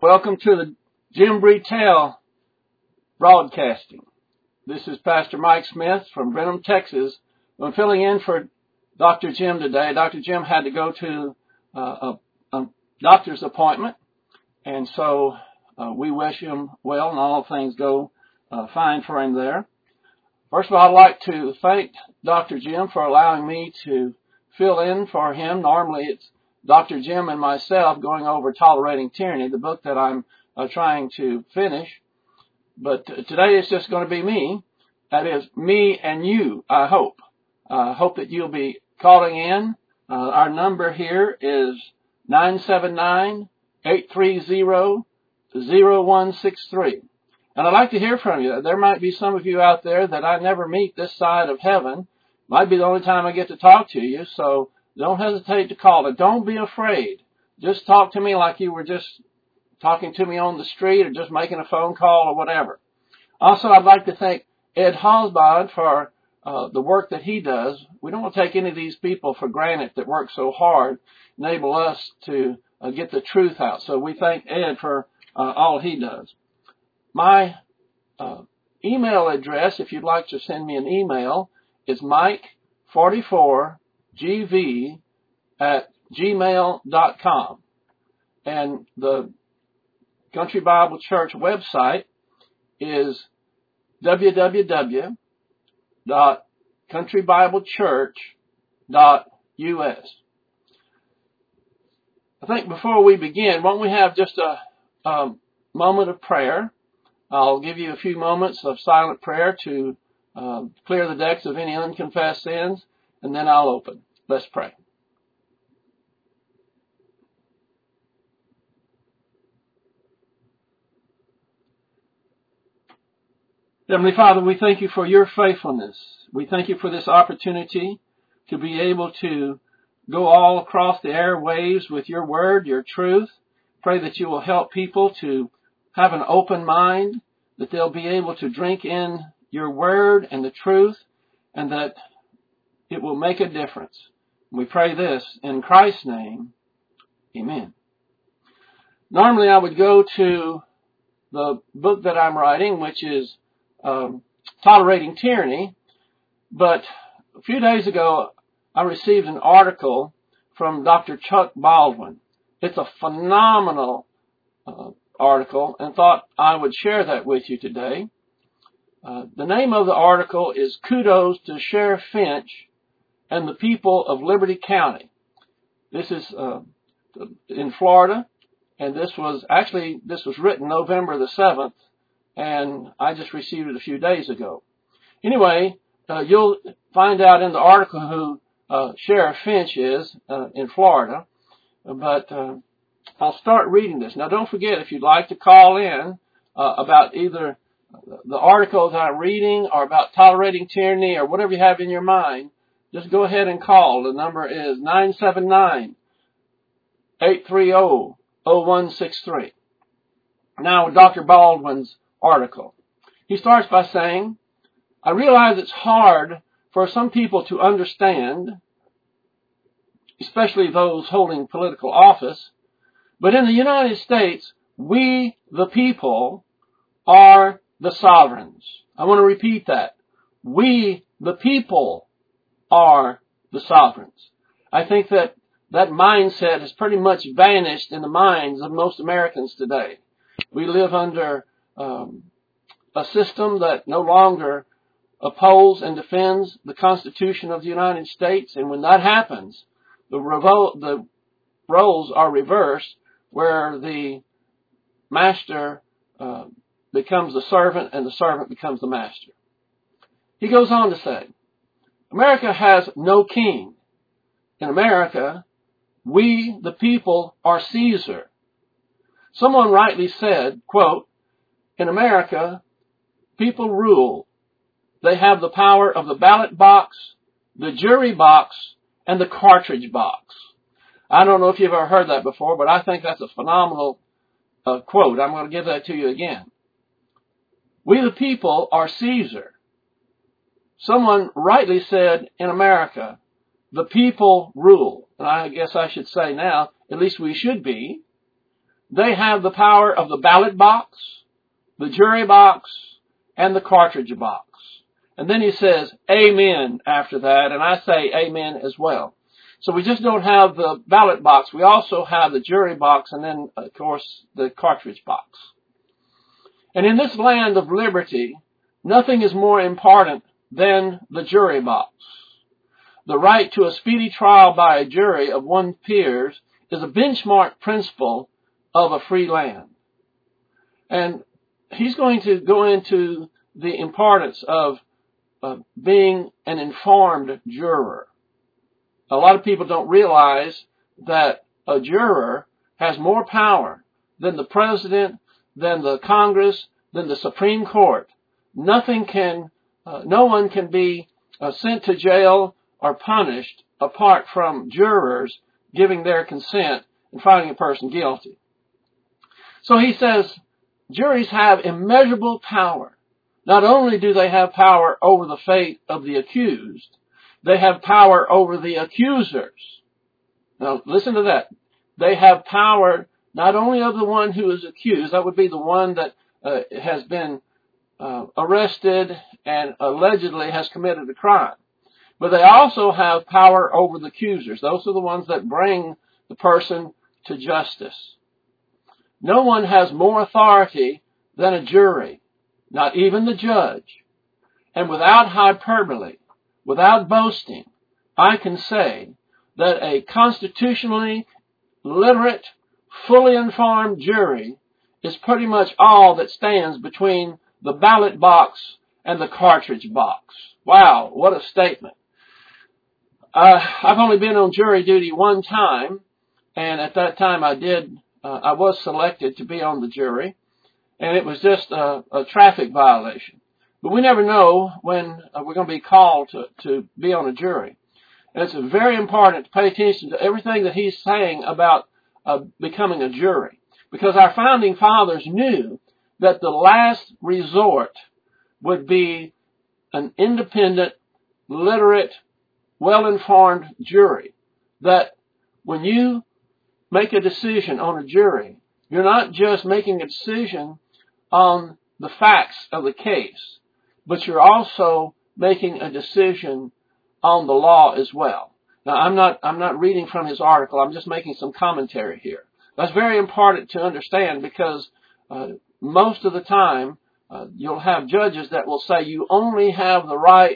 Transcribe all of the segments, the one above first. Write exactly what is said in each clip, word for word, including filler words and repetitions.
Welcome to the Jim Bretel broadcasting. This is Pastor Mike Smith from Brenham, Texas. I'm filling in for Doctor Jim today. Doctor Jim had to go to uh, a, a doctor's appointment, and so uh, we wish him well and all things go uh, fine for him there. First of all, I'd like to thank Doctor Jim for allowing me to fill in for him. Normally it's Doctor Jim and myself going over Tolerating Tyranny, the book that I'm uh, trying to finish. But uh, today it's just going to be me. That is, me and you, I hope. I uh, hope that you'll be calling in. Uh, our number here is nine seven nine, eight three zero, zero one six three. And I'd like to hear from you. There might be some of you out there that I never meet this side of heaven. Might be the only time I get to talk to you, so don't hesitate to call. But don't be afraid. Just talk to me like you were just talking to me on the street or just making a phone call or whatever. Also, I'd like to thank Ed Hosbod for uh, the work that he does. We don't want to take any of these people for granted that work so hard, enable us to uh, get the truth out. So we thank Ed for uh, all he does. My uh, email address, if you'd like to send me an email, is mike forty-four G V at gmail dot com. And the Country Bible Church website is w w w dot country bible church dot u s. I think before we begin, won't we have just a, a moment of prayer? I'll give you a few moments of silent prayer to uh, clear the decks of any unconfessed sins, and then I'll open. Let's pray. Heavenly Father, we thank you for your faithfulness. We thank you for this opportunity to be able to go all across the airwaves with your word, your truth. Pray that you will help people to have an open mind, that they'll be able to drink in your word and the truth, and that it will make a difference. We pray this in Christ's name. Amen. Normally I would go to the book that I'm writing, which is um, Tolerating Tyranny, but a few days ago I received an article from Doctor Chuck Baldwin. It's a phenomenal uh, article, and thought I would share that with you today. Uh, the name of the article is Kudos to Sheriff Finch and the People of Liberty County. This is uh, in Florida, and this was actually this was written November the seventh, and I just received it a few days ago. Anyway, uh, you'll find out in the article who uh, Sheriff Finch is uh, in Florida, but uh, I'll start reading this. Now, don't forget, if you'd like to call in uh, about either the article that I'm reading or about tolerating tyranny or whatever you have in your mind, just go ahead and call. The number is nine seven nine, eight three zero, zero one six three. Now, Doctor Baldwin's article. He starts by saying, I realize it's hard for some people to understand, especially those holding political office, but in the United States, we, the people, are the sovereigns. I want to repeat that. We, the people, are the sovereigns. I think that that mindset has pretty much vanished in the minds of most Americans today. We live under um, a system that no longer upholds and defends the Constitution of the United States, and when that happens, the, revol- the roles are reversed, where the master uh, becomes the servant and the servant becomes the master. He goes on to say, America has no king. In America, we, the people, are Caesar. Someone rightly said, quote, in America, people rule. They have the power of the ballot box, the jury box, and the cartridge box. I don't know if you've ever heard that before, but I think that's a phenomenal uh, quote. I'm going to give that to you again. We the people are Caesar. Someone rightly said in America, the people rule. And I guess I should say now, at least we should be. they have the power of the ballot box, the jury box, and the cartridge box. And then he says, amen after that, and I say amen as well. So we just don't have the ballot box. We also have the jury box and then, of course, the cartridge box. And in this land of liberty, nothing is more important than the jury box. The right to a speedy trial by a jury of one's peers is a benchmark principle of a free land. And he's going to go into the importance of uh, being an informed juror. A lot of people don't realize that a juror has more power than the president, than the Congress, than the Supreme Court. Nothing can, uh, no one can be uh, sent to jail or punished apart from jurors giving their consent and finding a person guilty. So he says, juries have immeasurable power. Not only do they have power over the fate of the accused, they have power over the accusers. Now, listen to that. They have power not only of the one who is accused, that would be the one that uh, has been uh, arrested and allegedly has committed a crime, but they also have power over the accusers. Those are the ones that bring the person to justice. No one has more authority than a jury, not even the judge. And without hyperbole, without boasting, I can say that a constitutionally literate, fully informed jury is pretty much all that stands between the ballot box and the cartridge box. Wow, what a statement. Uh, I've only been on jury duty one time, and at that time I did, uh, I was selected to be on the jury, and it was just a, a traffic violation. But we never know when uh, we're going to be called to, to be on a jury. And it's very important to pay attention to everything that he's saying about uh, becoming a jury. Because our founding fathers knew that the last resort would be an independent, literate, well-informed jury. That when you make a decision on a jury, you're not just making a decision on the facts of the case, but you're also making a decision on the law as well. Now, I'm not, I'm not reading from his article. I'm just making some commentary here. That's very important to understand because uh, most of the time uh, you'll have judges that will say you only have the right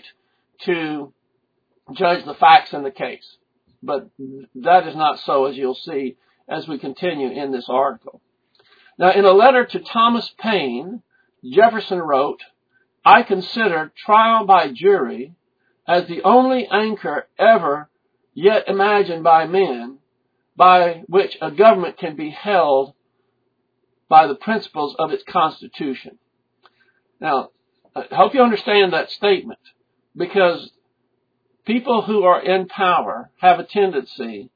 to judge the facts in the case. But that is not so, as you'll see as we continue in this article. Now, in a letter to Thomas Paine, Jefferson wrote, I consider trial by jury as the only anchor ever yet imagined by men by which a government can be held by the principles of its constitution. Now, I hope you understand that statement, because people who are in power have a tendency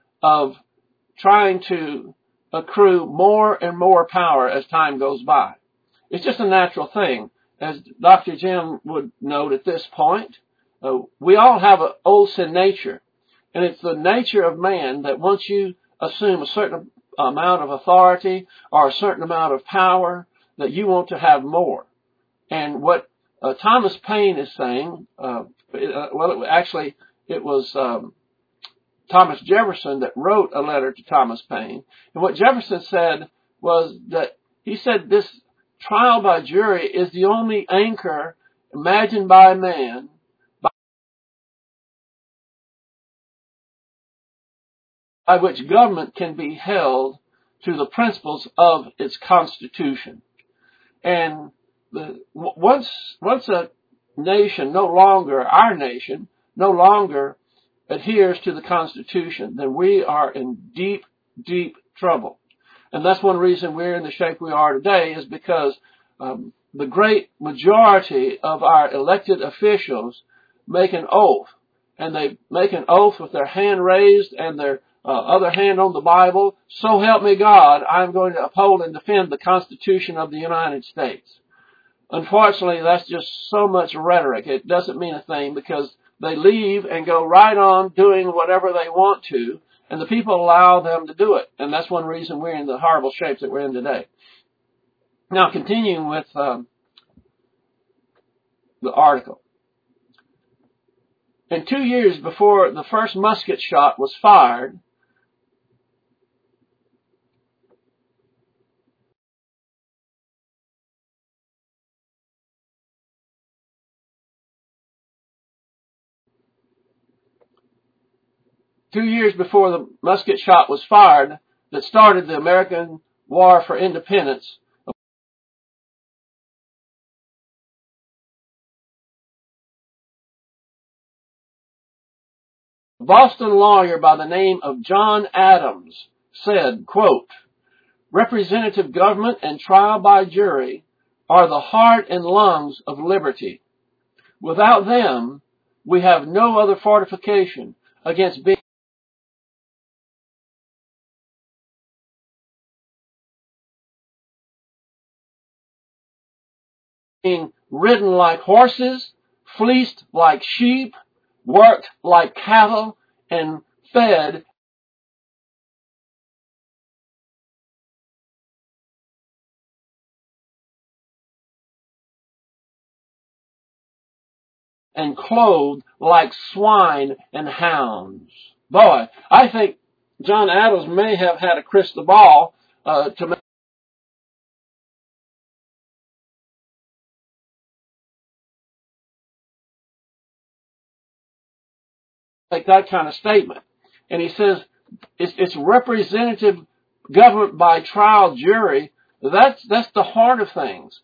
of trying to accrue more and more power as time goes by. It's just a natural thing. As Doctor Jim would note at this point, uh, we all have an old sin nature. And it's the nature of man that once you assume a certain amount of authority or a certain amount of power, that you want to have more. And what uh, Thomas Paine is saying, uh, it, uh, well, it, actually, it was um, Thomas Jefferson that wrote a letter to Thomas Paine. And what Jefferson said was that he said this trial by jury is the only anchor imagined by man by which government can be held to the principles of its constitution. And the, once, once a nation no longer, our nation, no longer adheres to the Constitution, then we are in deep, deep trouble. And that's one reason we're in the shape we are today, is because um, the great majority of our elected officials make an oath. And they make an oath with their hand raised and their uh, other hand on the Bible. So help me God, I'm going to uphold and defend the Constitution of the United States. Unfortunately, that's just so much rhetoric. It doesn't mean a thing, because they leave and go right on doing whatever they want to, And the people allow them to do it. And that's one reason we're in the horrible shape that we're in today. Now, continuing with um, the article. In two years before the first musket shot was fired, two years before the musket shot was fired that started the American War for Independence, a Boston lawyer by the name of John Adams said, quote, "Representative government and trial by jury are the heart and lungs of liberty. Without them, we have no other fortification against being being ridden like horses, fleeced like sheep, worked like cattle, and fed and clothed like swine and hounds." Boy, I think John Adams may have had a crystal ball uh, to make make that kind of statement. And he says it's, it's representative government by trial jury. That's that's the heart of things.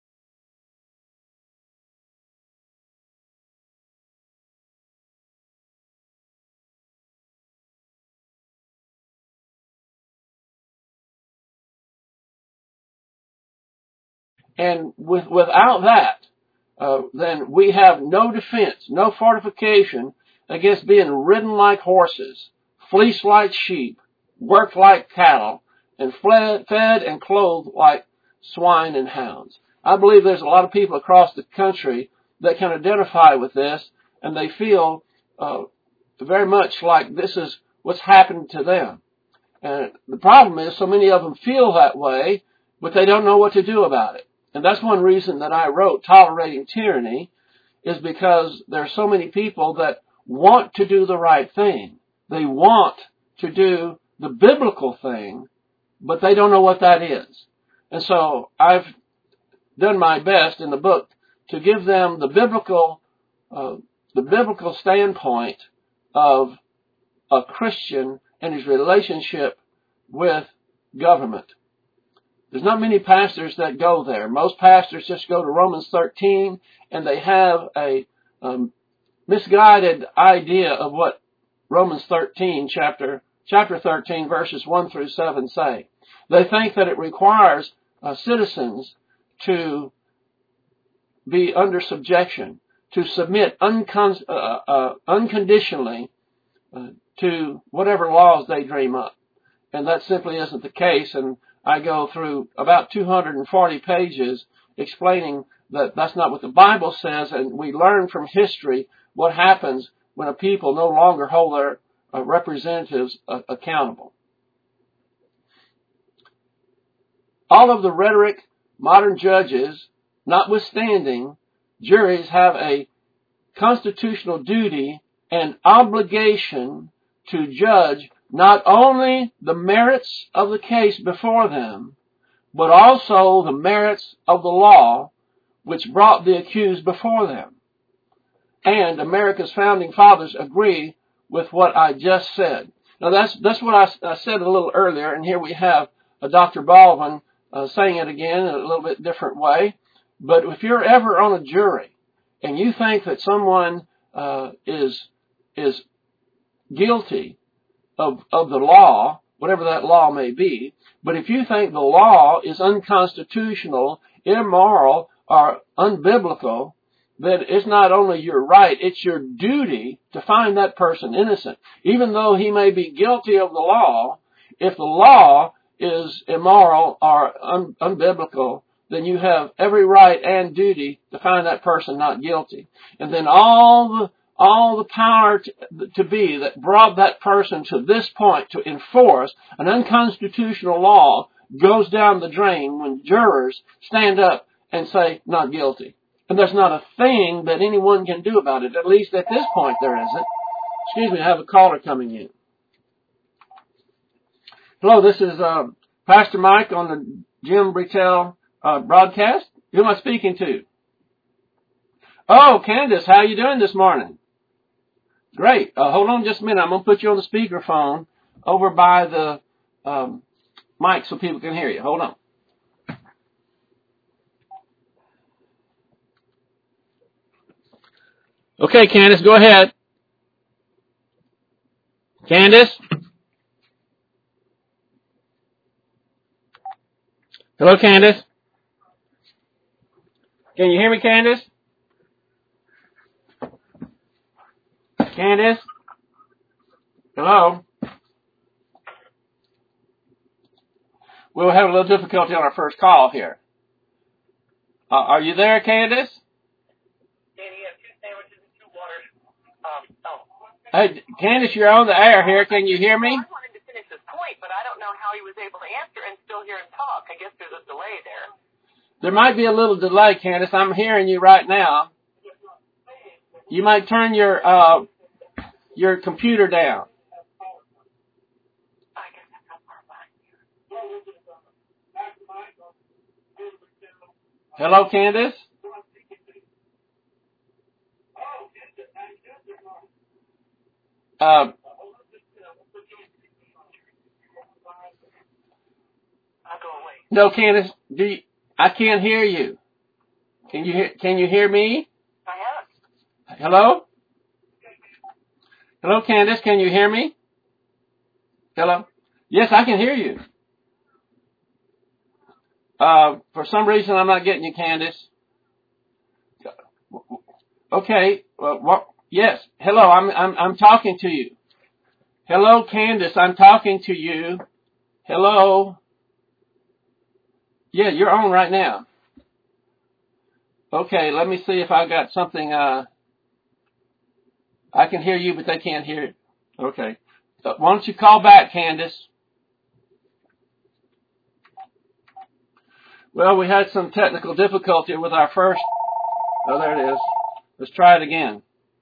And with, without that, uh, then we have no defense, no fortification against being ridden like horses, fleeced like sheep, worked like cattle, and fled, fed and clothed like swine and hounds. I believe there's a lot of people across the country that can identify with this, and they feel uh, very much like this is what's happened to them. And the problem is so many of them feel that way, but they don't know what to do about it. And that's one reason that I wrote Tolerating Tyranny, is because there are so many people that want to do the right thing. They want to do the biblical thing, but they don't know what that is. And so I've done my best in the book to give them the biblical, uh, the biblical standpoint of a Christian and his relationship with government. There's not many pastors that go there. Most pastors just go to Romans thirteen, and they have a um, misguided idea of what Romans thirteen, chapter chapter thirteen, verses one through seven say. They think that it requires uh, citizens to be under subjection, to submit uncon- uh, uh, unconditionally uh, to whatever laws they dream up. And that simply isn't the case. And I go through about two hundred forty pages explaining that that's not what the Bible says, and we learn from history what happens when a people no longer hold their uh, representatives uh, accountable. All of the rhetoric, modern judges notwithstanding, juries have a constitutional duty and obligation to judge not only the merits of the case before them, but also the merits of the law which brought the accused before them. And America's founding fathers agree with what I just said. Now that's that's what I, I said a little earlier, and here we have uh, Doctor Baldwin uh, saying it again in a little bit different way. But if you're ever on a jury and you think that someone uh, is is guilty of of the law, whatever that law may be, but if you think the law is unconstitutional, immoral, or unbiblical, then it's not only your right, it's your duty to find that person innocent. Even though he may be guilty of the law, if the law is immoral or un- unbiblical, then you have every right and duty to find that person not guilty. And then all all the power to, to be that brought that person to this point to enforce an unconstitutional law goes down the drain when jurors stand up and say, not guilty. And there's not a thing that anyone can do about it. At least at this point there isn't. Excuse me, I have a caller coming in. Hello, this is uh, Pastor Mike on the Jim Bretell uh, broadcast. Who am I speaking to? Oh, Candace, how are you doing this morning? Great. Uh, hold on just a minute. I'm going to put you on the speakerphone over by the um, mic so people can hear you. Hold on. Okay, Candace, go ahead. Candace? Hello, Candace? Can you hear me, Candace? Candace? Hello? We'll have a little difficulty on our first call here. Uh, are you there, Candace? Danny, you have two sandwiches and two waters. Um, oh. Hey, Candace, you're on the air here. Can you hear me? Well, I wanted to finish this point, but I don't know how he was able to answer and still hear him talk. I guess there's a delay there. There might be a little delay, Candace. I'm hearing you right now. You might turn your uh, your computer down. I guess that's how far behind you. Hello, Candace? Uh, I'll go away. no, Candace, do you, I can't hear you. Can you hear, can you hear me? I have. Hello? Hello, Candace, can you hear me? Hello? Yes, I can hear you. Uh, for some reason, I'm not getting you, Candace. Okay. Well, what? Yes. Hello. I'm I'm I'm talking to you. Hello, Candace. I'm talking to you. Hello. Yeah, you're on right now. Okay. Let me see if I got something. Uh, I can hear you, but they can't hear it. Okay. Uh, why don't you call back, Candace? Well, we had some technical difficulty with our first. Oh, there it is. Let's try it again.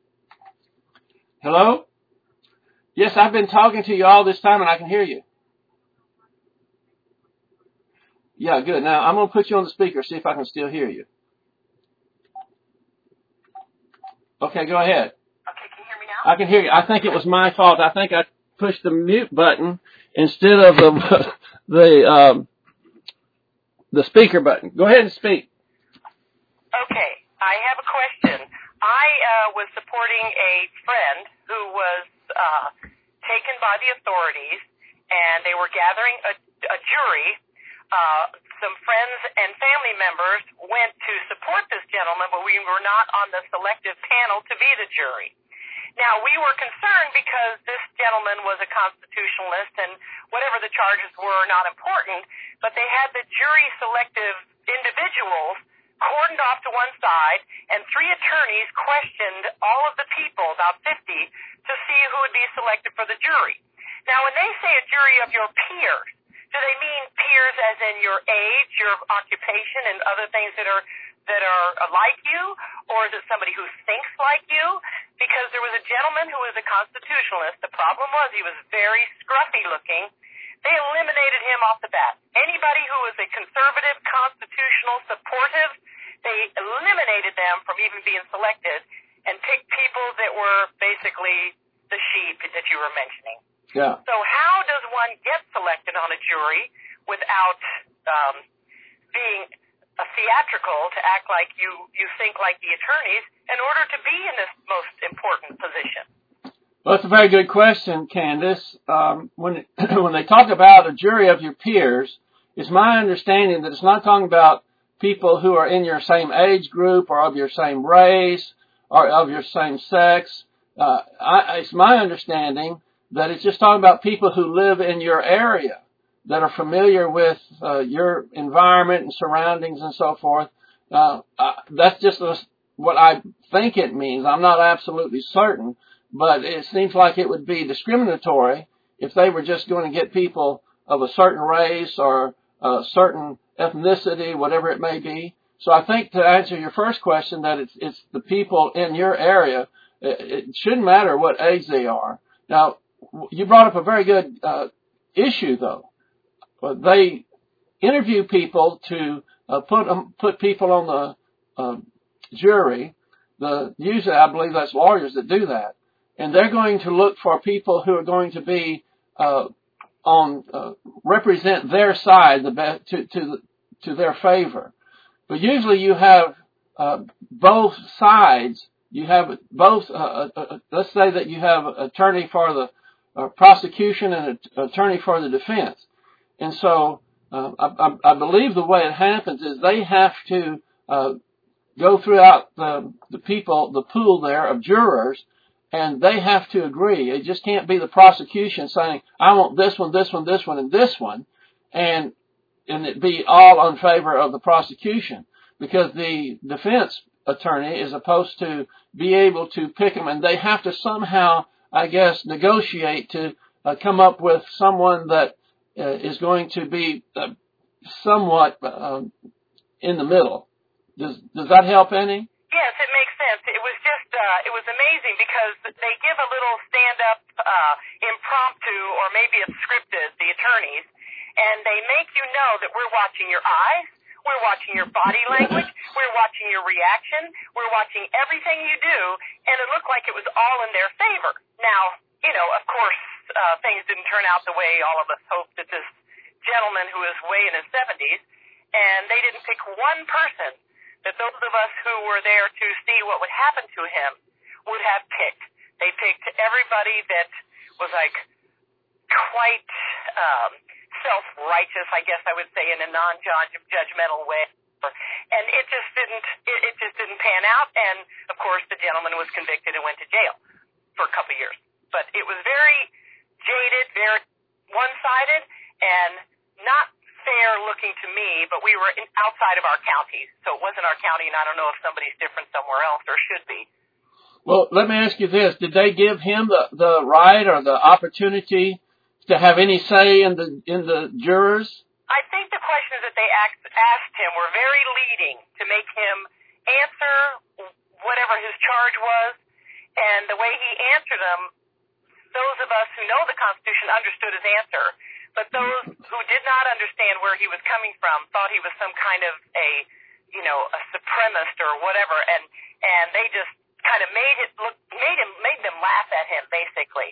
Hello? Yes, I've been talking to you all this time and I can hear you. Yeah, good. Now, I'm going to put you on the speaker, see if I can still hear you. Okay, go ahead. Okay, can you hear me now? I can hear you. I think it was my fault. I think I pushed the mute button instead of the the um, the speaker button. Go ahead and speak. Okay, I have a question. I uh, was supporting a friend who was uh, taken by the authorities, and they were gathering a, a jury. Uh, some friends and family members went to support this gentleman, but we were not on the selective panel to be the jury. Now, we were concerned because this gentleman was a constitutionalist, and whatever the charges were, not important, but they had the jury selective individuals cordoned off to one side, and three attorneys questioned all of the people, about fifty, to see who would be selected for the jury. Now, when they say a jury of your peers, do they mean peers as in your age, your occupation, and other things that are that are like you, or is it somebody who thinks like you? Because there was a gentleman who was a constitutionalist. The problem was he was very scruffy looking. They eliminated him off the bat. Anybody who was a conservative, constitutional, supportive, they eliminated them from even being selected and picked people that were basically the sheep that you were mentioning. Yeah. So how does one get selected on a jury without um, being a theatrical to act like you, you think like the attorneys in order to be in this most important position? Well, that's a very good question, Candace. Um, when when they talk about a jury of your peers, it's my understanding that it's not talking about people who are in your same age group or of your same race or of your same sex. Uh, I, it's my understanding that it's just talking about people who live in your area, that are familiar with uh, your environment and surroundings and so forth. Uh, uh, that's just a, what I think it means. I'm not absolutely certain, but it seems like it would be discriminatory if they were just going to get people of a certain race or a certain ethnicity, whatever it may be. So I think to answer your first question, that it's, it's the people in your area. It, it shouldn't matter what age they are. Now, you brought up a very good uh, issue, though. They interview people to uh, put um, put people on the uh, jury. The usually, I believe that's lawyers that do that, and they're going to look for people who are going to be uh, on uh, represent their side the best, to to to their favor. But usually, you have uh, both sides. You have both. Uh, uh, let's say that you have an attorney for the uh, prosecution and an attorney for the defense, and so. Uh, I, I believe the way it happens is they have to uh, go throughout the, the people, the pool there of jurors, and they have to agree. It just can't be the prosecution saying, I want this one, this one, this one, and this one, and and it be all in favor of the prosecution, because the defense attorney is supposed to be able to pick them, and they have to somehow, I guess, negotiate to uh, come up with someone that Uh, is going to be uh, somewhat uh, in the middle. Does does that help any? Yes, it makes sense. It was just uh, it was amazing because they give a little stand-up, uh, impromptu, or maybe it's scripted, the attorneys, and they make you know that we're watching your eyes, we're watching your body language, we're watching your reaction, we're watching everything you do, and it looked like it was all in their favor. Now, you know, of course, uh, things didn't turn out the way all of us hoped that this gentleman who is way in his seventies, and they didn't pick one person that those of us who were there to see what would happen to him would have picked. They picked everybody that was like quite um, self-righteous, I guess I would say, in a non-judgmental way. And it just didn't, it, it just didn't pan out. And of course, the gentleman was convicted and went to jail for a couple of years. But it was very jaded, very one-sided, and not fair looking to me, but we were in, outside of our county, so it wasn't our county, and I don't know if somebody's different somewhere else, or should be. Well, let me ask you this. Did they give him the, the right or the opportunity to have any say in the in the jurors? I think the questions that they asked, asked him were very leading to make him answer whatever his charge was, and the way he answered them, those of us who know the Constitution understood his answer, but those who did not understand where he was coming from thought he was some kind of a, you know, a supremacist or whatever, and and they just kind of made it look, made him, made them laugh at him, basically.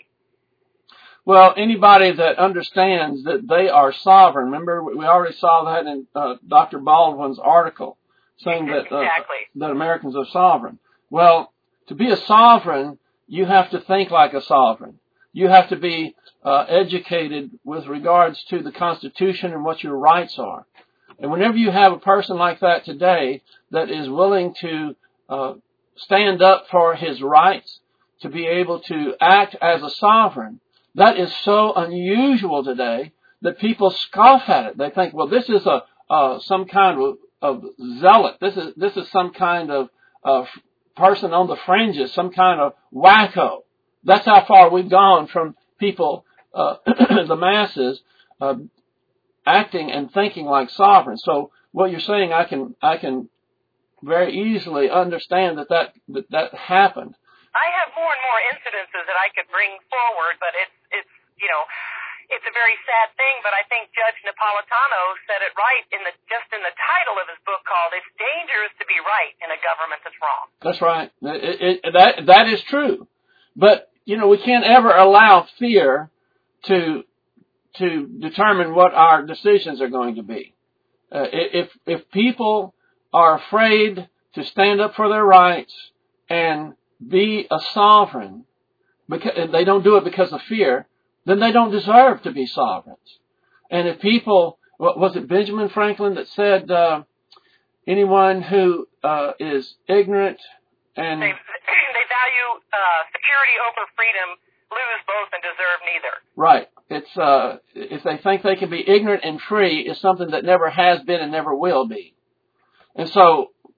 Well, anybody that understands that they are sovereign, remember we already saw that in uh, Doctor Baldwin's article, saying that uh, exactly. that Americans are sovereign. Well, to be a sovereign, you have to think like a sovereign. You have to be uh, educated with regards to the Constitution and what your rights are. And whenever you have a person like that today that is willing to uh, stand up for his rights, to be able to act as a sovereign, that is so unusual today that people scoff at it. They think, well, this is a uh, some kind of, of zealot. This is this is some kind of uh, person on the fringes, some kind of wacko. That's how far we've gone from people, uh, the masses, uh, acting and thinking like sovereigns. So what you're saying, I can I can very easily understand that that that, that happened. I have more and more incidences that I could bring forward, but it's it's you know it's a very sad thing. But I think Judge Napolitano said it right in the just in the title of his book, called "It's Dangerous to Be Right in a Government That's Wrong." That's right. It, it, that that is true, but you know, we can't ever allow fear to to determine what our decisions are going to be. Uh, if if people are afraid to stand up for their rights and be a sovereign, because they don't do it because of fear, then they don't deserve to be sovereigns. And if people, what was it, Benjamin Franklin that said, uh, anyone who uh, is ignorant and they, they value uh, security over freedom, lose both and deserve neither. Right. It's uh, if they think they can be ignorant and free, is something that never has been and never will be. And so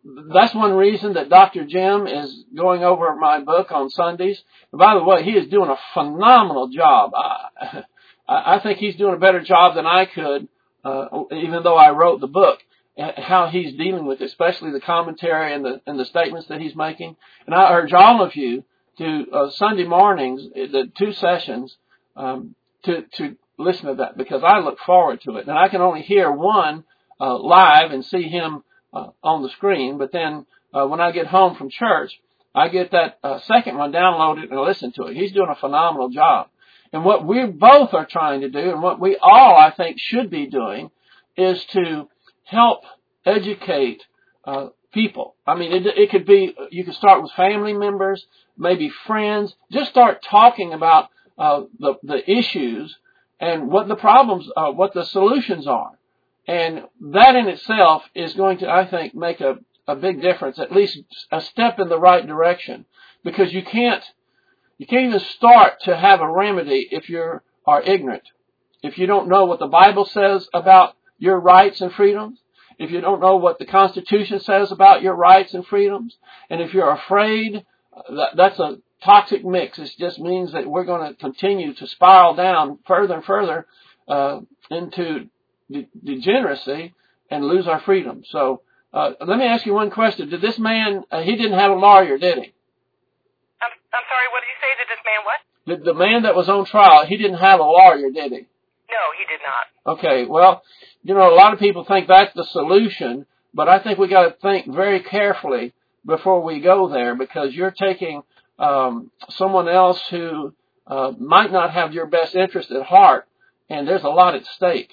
that's one reason that Doctor Jim is going over my book on Sundays. And by the way, he is doing a phenomenal job. I, I think he's doing a better job than I could, uh, even though I wrote the book, how he's dealing with it, especially the commentary and the, and the statements that he's making. And I urge all of you to uh, Sunday mornings, the two sessions, um, to, to listen to that, because I look forward to it. And I can only hear one uh, live and see him uh, on the screen, but then uh, when I get home from church, I get that uh, second one downloaded and listen to it. He's doing a phenomenal job. And what we both are trying to do, and what we all, I think, should be doing, is to help educate uh, people. I mean, it, it could be, you could start with family members, maybe friends. Just start talking about uh, the, the issues and what the problems are, what the solutions are. And that in itself is going to, I think, make a, a big difference, at least a step in the right direction. Because you can't, you can't even start to have a remedy if you are ignorant. If you don't know what the Bible says about your rights and freedoms, if you don't know what the Constitution says about your rights and freedoms, and if you're afraid, that, that's a toxic mix. It just means that we're going to continue to spiral down further and further uh, into de- degeneracy and lose our freedom. So uh, let me ask you one question. Did this man, uh, he didn't have a lawyer, did he? I'm, I'm sorry, what did you say? Did this man what? The, the man that was on trial, he didn't have a lawyer, did he? No, he did not. Okay, well, you know, a lot of people think that's the solution, but I think we got to think very carefully before we go there, because you're taking um, someone else who uh, might not have your best interest at heart, and there's a lot at stake.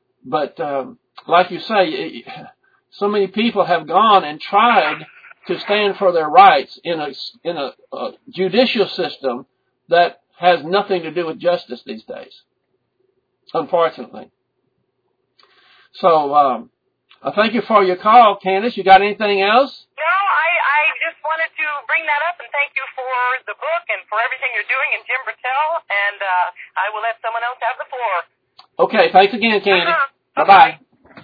But um, like you say, so many people have gone and tried to stand for their rights in a in a, a judicial system that has nothing to do with justice these days, unfortunately. So, um, I thank you for your call, Candace. You got anything else? No, I, I just wanted to bring that up and thank you for the book and for everything you're doing in Jim Brittell, and uh, I will let someone else have the floor. Okay, thanks again, Candy. Uh-huh. Bye-bye.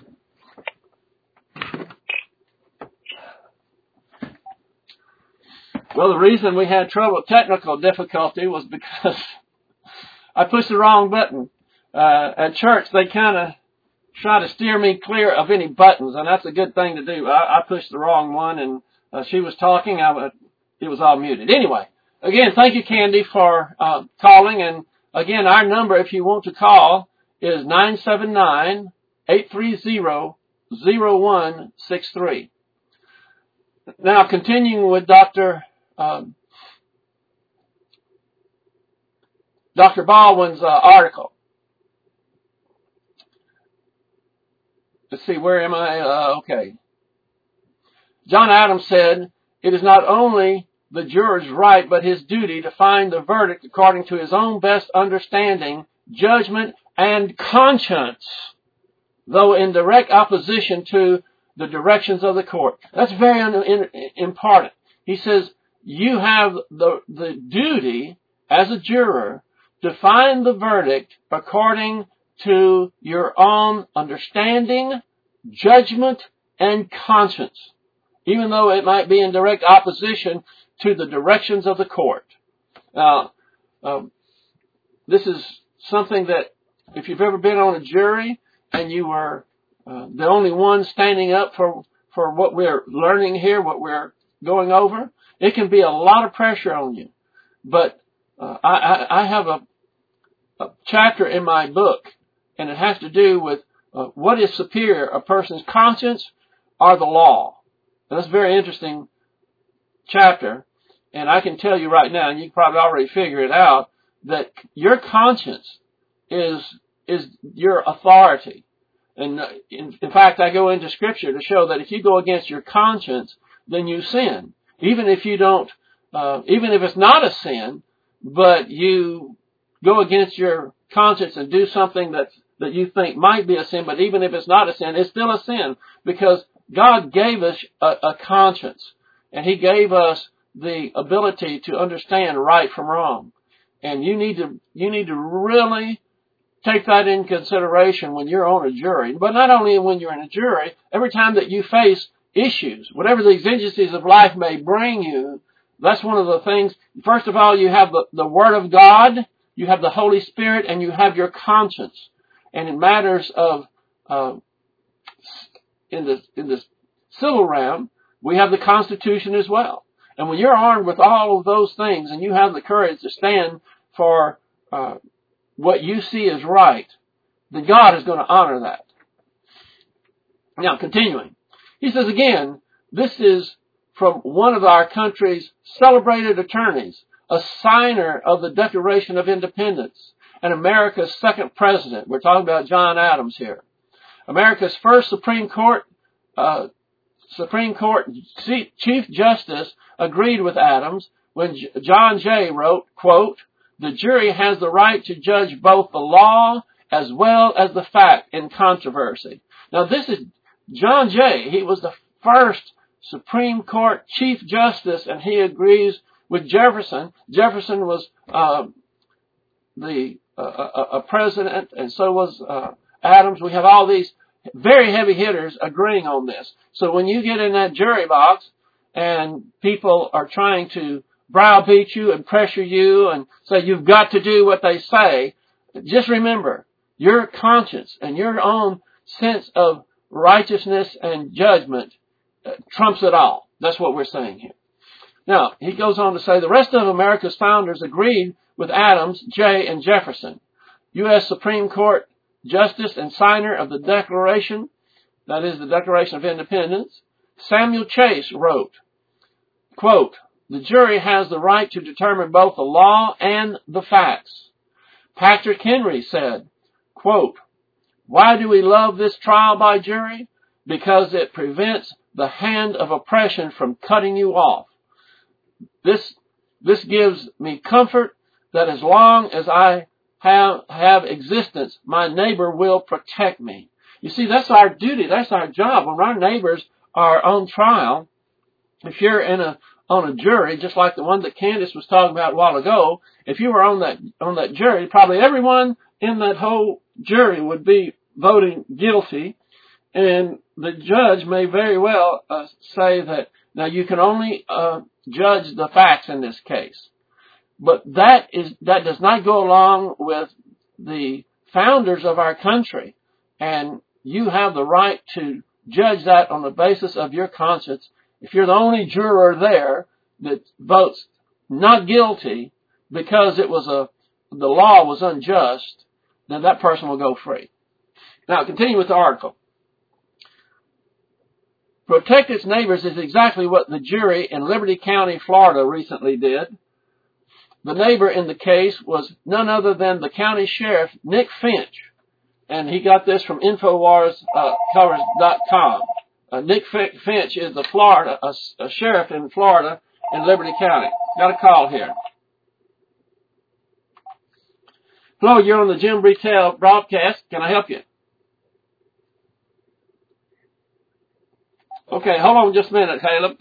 Well, the reason we had trouble, technical difficulty, was because I pushed the wrong button. Uh, at church, they kind of try to steer me clear of any buttons, and that's a good thing to do. I, I pushed the wrong one, and uh, she was talking. I, it was all muted. Anyway, again, thank you, Candy, for uh, calling. And again, our number, if you want to call, is nine seven nine, eight three zero, zero one six three. Now, continuing with Doctor Um, Doctor Baldwin's uh, article. Let's see, where am I? Uh, okay. John Adams said, "It is not only the juror's right, but his duty to find the verdict according to his own best understanding, judgment, and conscience, though in direct opposition to the directions of the court." That's very un- in- important. He says, you have the, the duty as a juror to find the verdict according to your own understanding, judgment, and conscience, even though it might be in direct opposition to the directions of the court. Now, um, this is something that, if you've ever been on a jury and you were uh, the only one standing up for, for what we're learning here, what we're going over, it can be a lot of pressure on you. But uh, I, I have a, a chapter in my book, and it has to do with uh, what is superior, a person's conscience or the law. And that's a very interesting chapter, and I can tell you right now, and you can probably already figure it out, that your conscience is is your authority. And in, in fact, I go into Scripture to show that if you go against your conscience, then you sin. Even if you don't, uh, even if it's not a sin, but you go against your conscience and do something that that you think might be a sin, but even if it's not a sin, it's still a sin, because God gave us a, a conscience, and He gave us the ability to understand right from wrong. And you need to you need to really take that in consideration when you're on a jury. But not only when you're in a jury, every time that you face issues, whatever the exigencies of life may bring you, that's one of the things. First of all, you have the, the Word of God, you have the Holy Spirit, and you have your conscience. And in matters of, uh, in the, in the civil realm, we have the Constitution as well. And when you're armed with all of those things and you have the courage to stand for uh, what you see as right, then God is going to honor that. Now, continuing. He says again, this is from one of our country's celebrated attorneys, a signer of the Declaration of Independence, and America's second president. We're talking about John Adams here. America's first Supreme Court uh, Supreme Court Chief Justice agreed with Adams when John Jay wrote, quote, "The jury has the right to judge both the law as well as the fact in controversy." Now this is John Jay. He was the first Supreme Court Chief Justice, and he agrees with Jefferson. Jefferson was uh, the uh, a, a president, and so was uh, Adams. We have all these very heavy hitters agreeing on this. So when you get in that jury box and people are trying to browbeat you and pressure you and say you've got to do what they say, just remember, your conscience and your own sense of righteousness and judgment uh, trumps it all. That's what we're saying here. Now, he goes on to say, the rest of America's founders agreed with Adams, Jay, and Jefferson. U S Supreme Court Justice and signer of the Declaration, that is the Declaration of Independence, Samuel Chase wrote, quote, "The jury has the right to determine both the law and the facts." Patrick Henry said, quote, "Why do we love this trial by jury? Because it prevents the hand of oppression from cutting you off. This, this gives me comfort that as long as I have, have existence, my neighbor will protect me." You see, that's our duty. That's our job. When our neighbors are on trial, if you're in a, on a jury, just like the one that Candace was talking about a while ago, if you were on that, on that jury, probably everyone in that whole jury would be voting guilty, and the judge may very well uh, say that, now you can only uh, judge the facts in this case. But that is that does not go along with the founders of our country. And you have the right to judge that on the basis of your conscience. If you're the only juror there that votes not guilty because it was a the law was unjust, then that person will go free. Now, continue with the article. Protect its neighbors is exactly what the jury in Liberty County, Florida recently did. The neighbor in the case was none other than the county sheriff, Nick Finch. And he got this from Infowars Covers dot com. Uh, Nick Finch is the Florida, a, a sheriff in Florida in Liberty County. Got a call here. Hello, you're on the Jim Brettell broadcast. Can I help you? Okay, hold on just a minute, Caleb.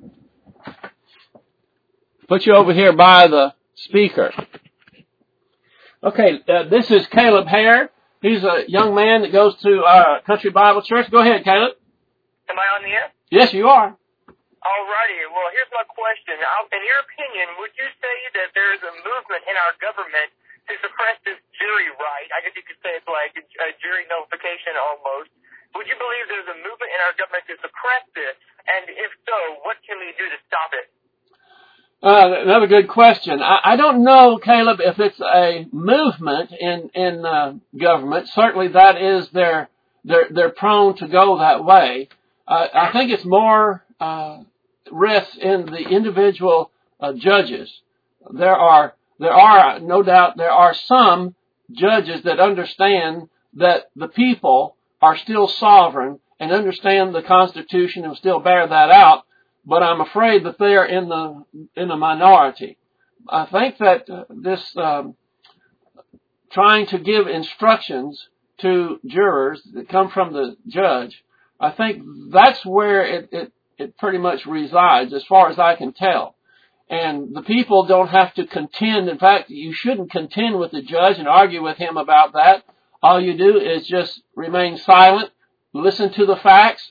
Put you over here by the speaker. Okay, uh, this is Caleb Hare. He's a young man that goes to our Country Bible Church. Go ahead, Caleb. Am I on the air? Yes, you are. Alrighty. Well, here's my question. In your opinion, would you say that there's a movement in our government to suppress this jury right? I guess you could say it's like a jury nullification almost. Would you believe there's a movement in our government to suppress this? And if so, what can we do to stop it? Uh, another good question. I, I don't know, Caleb, if it's a movement in in uh, government. Certainly, that is their they're they're prone to go that way. Uh, I think it's more uh, rests in the individual uh, judges. There are there are no doubt there are some judges that understand that the people are still sovereign and understand the Constitution and still bear that out. But I'm afraid that they are in the in the minority. I think that uh, this um, trying to give instructions to jurors that come from the judge, I think that's where it, it, it pretty much resides, as far as I can tell. And the people don't have to contend. In fact, you shouldn't contend with the judge and argue with him about that. All you do is just remain silent, listen to the facts,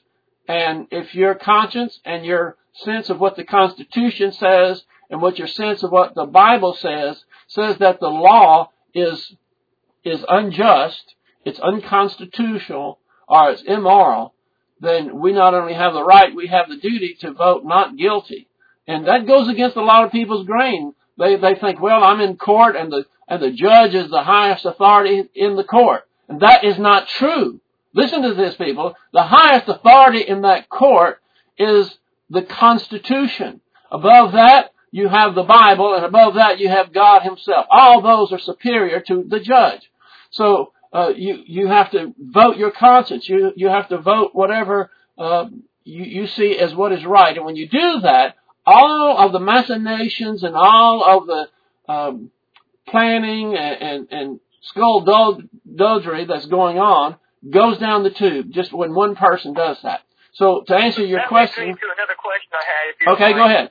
And if your conscience and your sense of what the Constitution says and what your sense of what the Bible says, says that the law is, is unjust, it's unconstitutional, or it's immoral, then we not only have the right, we have the duty to vote not guilty. And that goes against a lot of people's grain. They, they think, well, I'm in court and the, and the judge is the highest authority in the court. And that is not true. Listen to this, people. The highest authority in that court is the Constitution. Above that, you have the Bible, and above that, you have God Himself. All those are superior to the judge. So, uh, you, you have to vote your conscience. You, you have to vote whatever, uh, you, you see as what is right. And when you do that, all of the machinations and all of the, um, planning and, and, and skullduggery that's going on goes down the tube just when one person does that. So to answer your that question... That to another question I had. If you okay, mind. Go ahead.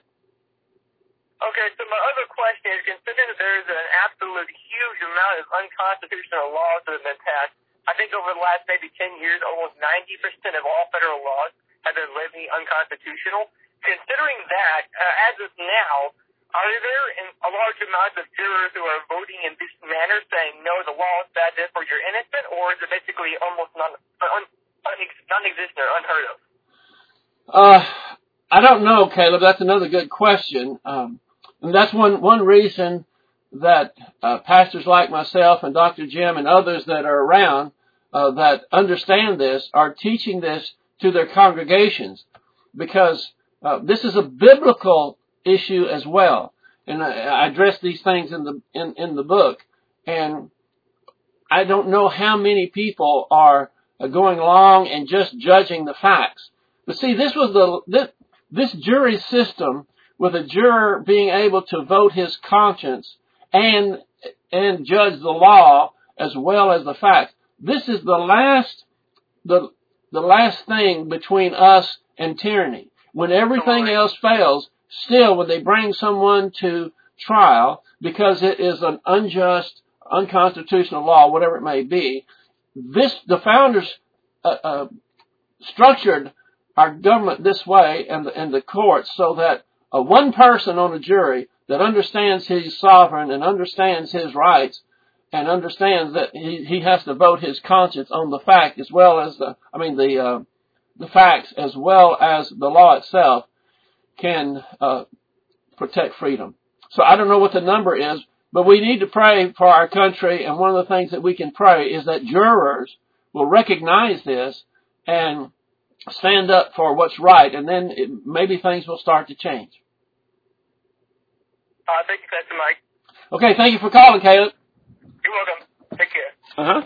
Okay, so my other question is, considering that there's an absolute huge amount of unconstitutional laws that have been passed, I think over the last maybe ten years, almost ninety percent of all federal laws have been legally unconstitutional. Considering that, uh, as of now, are there a large amount of jurors who are voting in this manner, saying, no, the law is bad, therefore you're innocent, or is it basically almost non, un, non-existent or unheard of? Uh, I don't know, Caleb. That's another good question. Um, and that's one, one reason that uh, pastors like myself and Doctor Jim and others that are around uh, that understand this are teaching this to their congregations, because uh, this is a biblical issue as well. And I, I address these things in the in, in the book. And I don't know how many people are going along and just judging the facts. But see, this was the this, this jury system with a juror being able to vote his conscience and and judge the law as well as the facts. This is the last the the last thing between us and tyranny. When everything else fails, still, when they bring someone to trial because it is an unjust, unconstitutional law, whatever it may be, this the founders uh, uh, structured our government this way and the, and the courts so that uh, one person on a jury that understands he's sovereign and understands his rights and understands that he, he has to vote his conscience on the fact as well as the, I mean the uh, the facts as well as the law itself can uh, protect freedom. So I don't know what the number is, but we need to pray for our country, and one of the things that we can pray is that jurors will recognize this and stand up for what's right, and then it, maybe things will start to change. Uh, thank you, Pastor Mike. Okay, thank you for calling, Caleb. You're welcome. Take care. Uh-huh.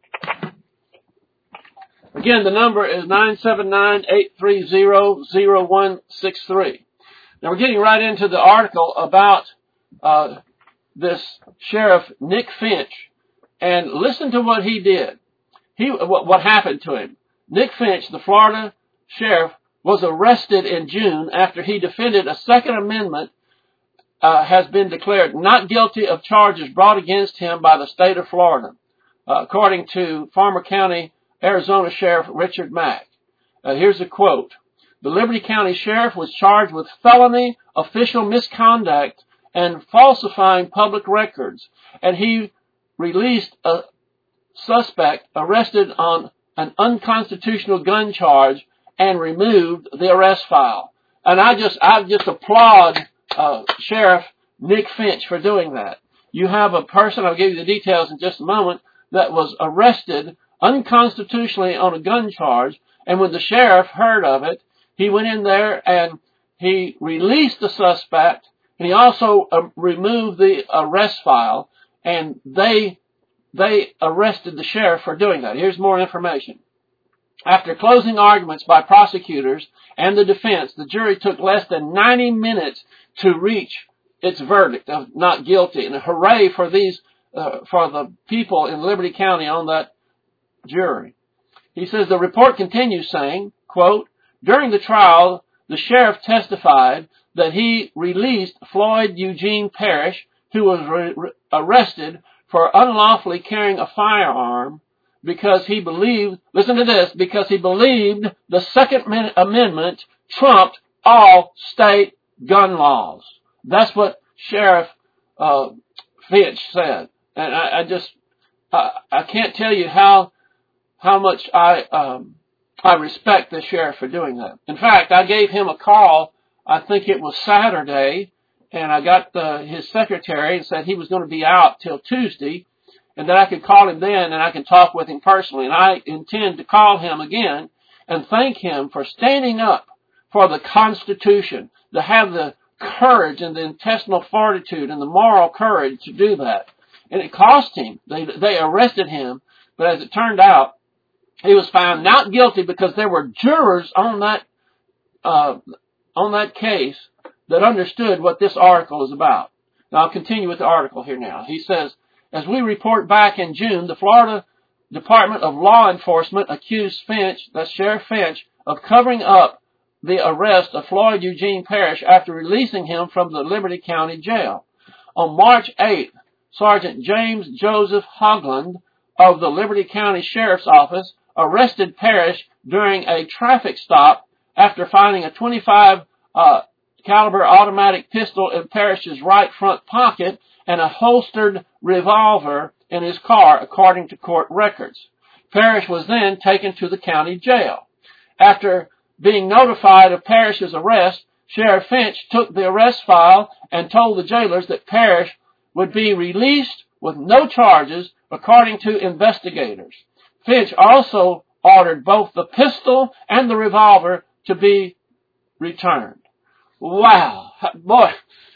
Again, the number is nine seven nine, eight three zero, zero one six three. Now, we're getting right into the article about uh, this Sheriff Nick Finch. And listen to what he did. He what, what happened to him. Nick Finch, the Florida sheriff, was arrested in June after he defended a Second Amendment uh, has been declared not guilty of charges brought against him by the state of Florida, uh, according to Farmer County, Arizona Sheriff Richard Mack. Uh, here's a quote. The Liberty County Sheriff was charged with felony official misconduct and falsifying public records, and he released a suspect arrested on an unconstitutional gun charge and removed the arrest file. And I just, I just applaud uh, Sheriff Nick Finch for doing that. You have a person, I'll give you the details in just a moment, that was arrested unconstitutionally on a gun charge, and when the sheriff heard of it, he went in there and he released the suspect, and he also uh, removed the arrest file, and they they arrested the sheriff for doing that. Here's more information. After closing arguments by prosecutors and the defense, the jury took less than ninety minutes to reach its verdict of not guilty. And hooray for these, uh, for the people in Liberty County on that jury. He says the report continues saying, quote, during the trial, the sheriff testified that he released Floyd Eugene Parrish, who was re- arrested for unlawfully carrying a firearm because he believed, listen to this, because he believed the Second Amendment trumped all state gun laws. That's what Sheriff uh, Finch said. And I, I just, I, I can't tell you how how much I um, I respect the sheriff for doing that. In fact, I gave him a call, I think it was Saturday, and I got the, his secretary and said he was going to be out till Tuesday, and that I could call him then and I could talk with him personally. And I intend to call him again and thank him for standing up for the Constitution, to have the courage and the intestinal fortitude and the moral courage to do that. And it cost him. They, they arrested him, but as it turned out, he was found not guilty because there were jurors on that uh, on that case that understood what this article is about. Now, I'll continue with the article here now. He says, as we report back in June, the Florida Department of Law Enforcement accused Finch, that's Sheriff Finch, of covering up the arrest of Floyd Eugene Parrish after releasing him from the Liberty County Jail. On March eighth, Sergeant James Joseph Hogland of the Liberty County Sheriff's Office arrested Parrish during a traffic stop after finding a twenty-five uh, caliber automatic pistol in Parrish's right front pocket and a holstered revolver in his car, according to court records. Parrish was then taken to the county jail. After being notified of Parrish's arrest, Sheriff Finch took the arrest file and told the jailers that Parrish would be released with no charges, according to investigators. Finch also ordered both the pistol and the revolver to be returned. Wow. Boy,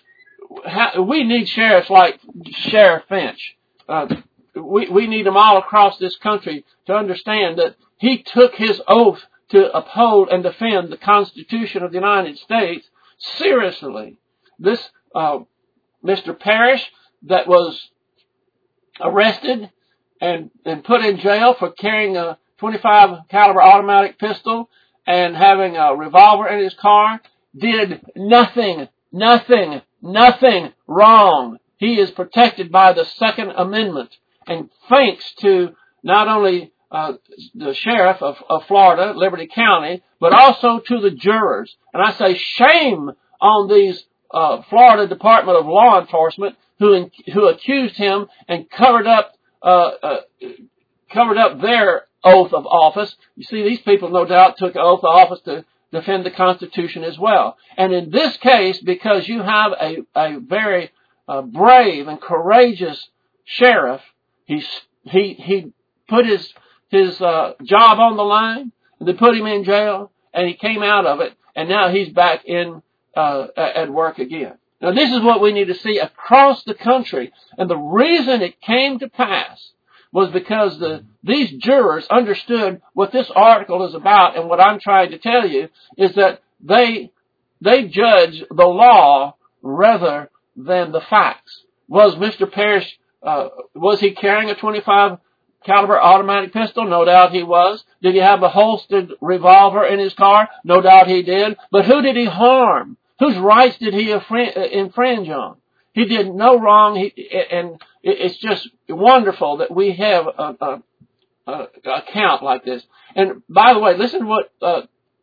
we need sheriffs like Sheriff Finch. Uh, we, we need them all across this country to understand that he took his oath to uphold and defend the Constitution of the United States seriously. This uh, Mister Parrish that was arrested and, and put in jail for carrying a twenty-five caliber automatic pistol and having a revolver in his car did nothing, nothing, nothing wrong. He is protected by the Second Amendment. And thanks to not only uh, the sheriff of, of Florida, Liberty County, but also to the jurors. And I say shame on these uh, Florida Department of Law Enforcement who who accused him and covered up uh, uh, covered up their oath of office. You see, these people no doubt took an oath of office to defend the Constitution as well. And in this case, because you have a, a very uh, brave and courageous sheriff, he he he put his his uh, job on the line, and they put him in jail, and he came out of it, and now he's back in uh, at work again. Now, this is what we need to see across the country, and the reason it came to pass was because the these jurors understood what this article is about, and what I'm trying to tell you is that they they judge the law rather than the facts. Was Mister Parrish uh, was he carrying a twenty-five caliber automatic pistol? No doubt he was. Did he have a holstered revolver in his car? No doubt he did. But who did he harm? Whose rights did he infringe on? He did no wrong, he, and it's just wonderful that we have a, a, a account like this. And by the way, listen to what uh,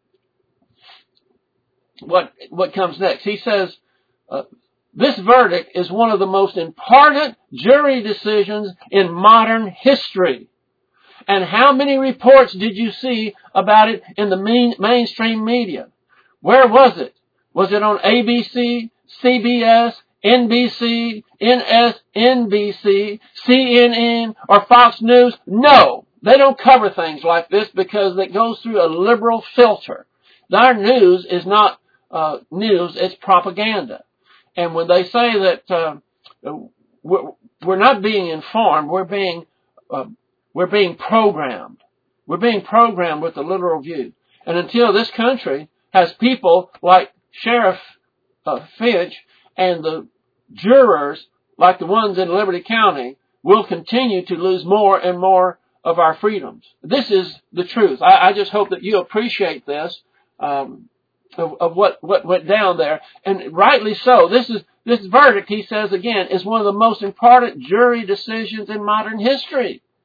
what what comes next. He says, uh, this verdict is one of the most important jury decisions in modern history. And how many reports did you see about it in the main, mainstream media? Where was it? Was it on A B C, C B S, N B C, N S N B C, C N N, or Fox News? No, they don't cover things like this because it goes through a liberal filter. Our news is not uh, news, it's propaganda. And when they say that uh, we're, we're not being informed, we're being uh, we're being programmed. We're being programmed with the literal view. And until this country has people like Sheriff uh, Finch and the jurors like the ones in Liberty County, will continue to lose more and more of our freedoms. This is the truth. I, I just hope that you appreciate this, um, of, of what, what went down there. And rightly so. This is this verdict, he says again, is one of the most important jury decisions in modern history.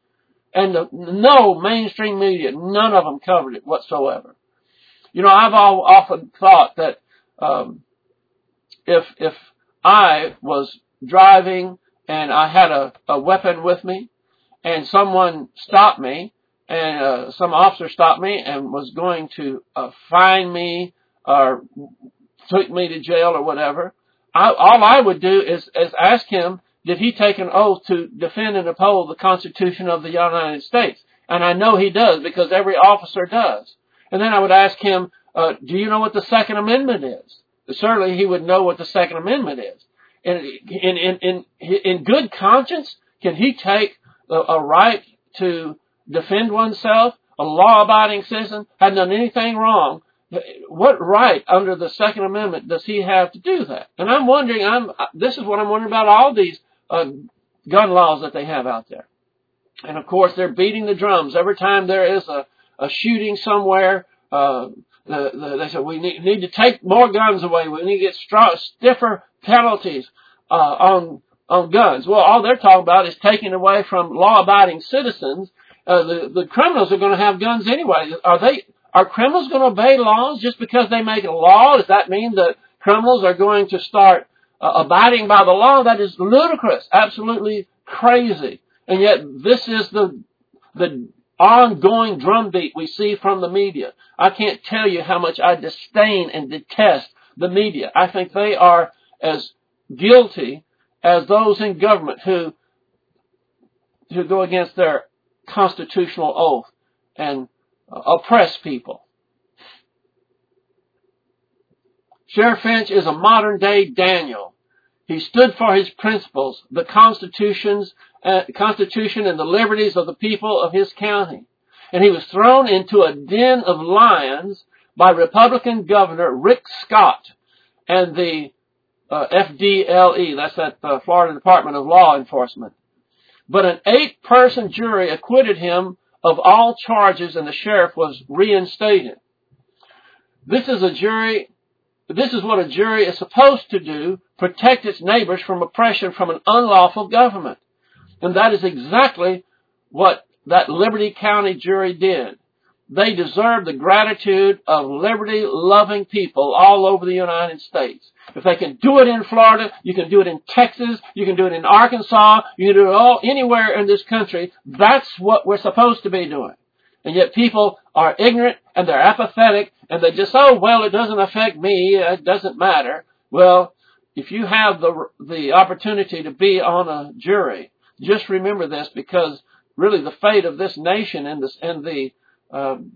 And the, no mainstream media, none of them covered it whatsoever. You know, I've all, often thought that um, if if I was driving and I had a, a weapon with me, and someone stopped me, and uh, some officer stopped me and was going to uh, fine me or took me to jail or whatever, I, all I would do is, is ask him, did he take an oath to defend and uphold the Constitution of the United States? And I know he does, because every officer does. And then I would ask him, uh, do you know what the Second Amendment is? Certainly he would know what the Second Amendment is. In, in, in, in, in good conscience, can he take a, a right to defend oneself? A law-abiding citizen, hadn't done anything wrong. What right under the Second Amendment does he have to do that? And I'm wondering, I'm, this is what I'm wondering about all these uh, gun laws that they have out there. And of course, they're beating the drums. Every time there is a, a shooting somewhere, uh, the, the, they say, we need, need to take more guns away. We need to get strong, stiffer penalties uh, on on guns. Well, all they're talking about is taking away from law-abiding citizens. Uh, the, the criminals are going to have guns anyway. Are they? Are criminals going to obey laws just because they make a law? Does that mean that criminals are going to start uh, abiding by the law? That is ludicrous, absolutely crazy. And yet this is the the ongoing drumbeat we see from the media. I can't tell you how much I disdain and detest the media. I think they are as guilty as those in government who who go against their constitutional oath and uh, oppress people. Sheriff Finch is a modern-day Daniel. He stood for his principles, the Constitution's, uh, Constitution and the liberties of the people of his county. And he was thrown into a den of lions by Republican Governor Rick Scott and the uh, F D L E, that's that uh, Florida Department of Law Enforcement. But an eight-person jury acquitted him of all charges, and the sheriff was reinstated. This is a jury... This is what a jury is supposed to do, protect its neighbors from oppression from an unlawful government. And that is exactly what that Liberty County jury did. They deserve the gratitude of liberty-loving people all over the United States. If they can do it in Florida, you can do it in Texas, you can do it in Arkansas, you can do it all anywhere in this country. That's what we're supposed to be doing. And yet people are ignorant and they're apathetic and they just, oh, well, it doesn't affect me. It doesn't matter. Well, if you have the the opportunity to be on a jury, just remember this, because really the fate of this nation and, this, and the um,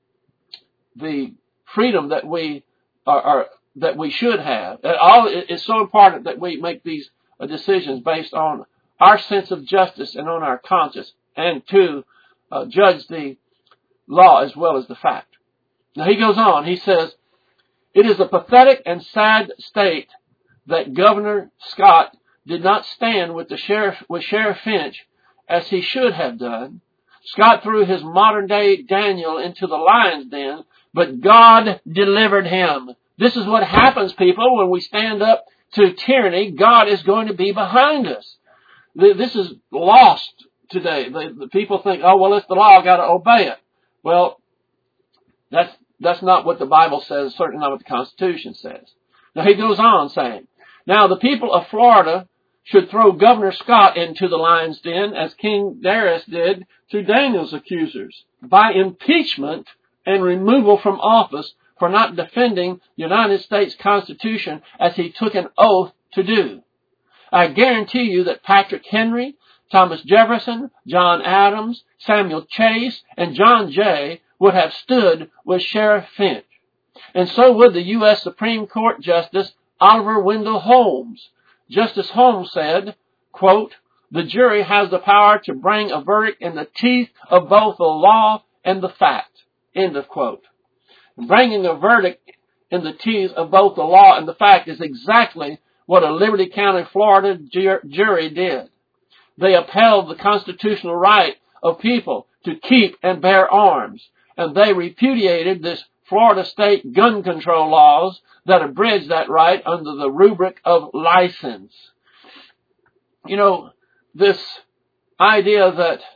the freedom that we are, are that we should have, all it's so important that we make these decisions based on our sense of justice and on our conscience, and to uh, judge the law as well as the fact. Now he goes on, he says, it is a pathetic and sad state that Governor Scott did not stand with the sheriff, with Sheriff Finch as he should have done. Scott threw his modern day Daniel into the lion's den, but God delivered him. This is what happens, people, when we stand up to tyranny. God is going to be behind us. This is lost today. The, the people think, oh, well, it's the law, I've got to obey it. Well, that's that's not what the Bible says, certainly not what the Constitution says. Now he goes on saying, now the people of Florida should throw Governor Scott into the lion's den as King Darius did to Daniel's accusers by impeachment and removal from office for not defending the United States Constitution as he took an oath to do. I guarantee you that Patrick Henry, Thomas Jefferson, John Adams, Samuel Chase, and John Jay would have stood with Sheriff Finch. And so would the U S Supreme Court Justice Oliver Wendell Holmes. Justice Holmes said, quote, the jury has the power to bring a verdict in the teeth of both the law and the fact. End of quote. Bringing a verdict in the teeth of both the law and the fact is exactly what a Liberty County, Florida ju- jury did. They upheld the constitutional right of people to keep and bear arms, and they repudiated this Florida state gun control laws that abridge that right under the rubric of license. You know, this idea that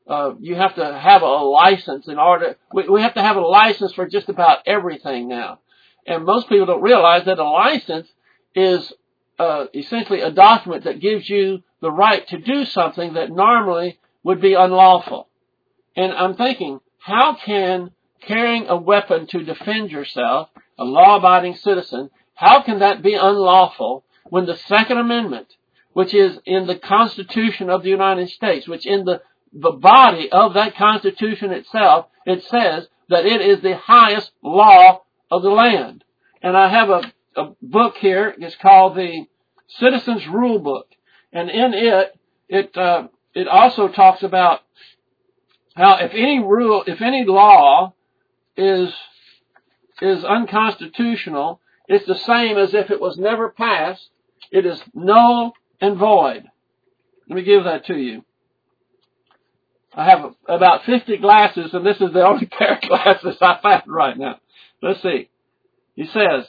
uh, you have to have a license in order, we, we have to have a license for just about everything now. And most people don't realize that a license is uh, essentially a document that gives you the right to do something that normally would be unlawful. And I'm thinking, how can carrying a weapon to defend yourself, a law-abiding citizen, how can that be unlawful when the Second Amendment, which is in the Constitution of the United States, which in the, the body of that Constitution itself, it says that it is the highest law of the land. And I have a, a book here. It's called the Citizens Rule Book. And in it, it, uh, it also talks about how if any rule, if any law is, is unconstitutional, it's the same as if it was never passed. It is null and void. Let me give that to you. I have about fifty glasses, and this is the only pair of glasses I found right now. Let's see. He says,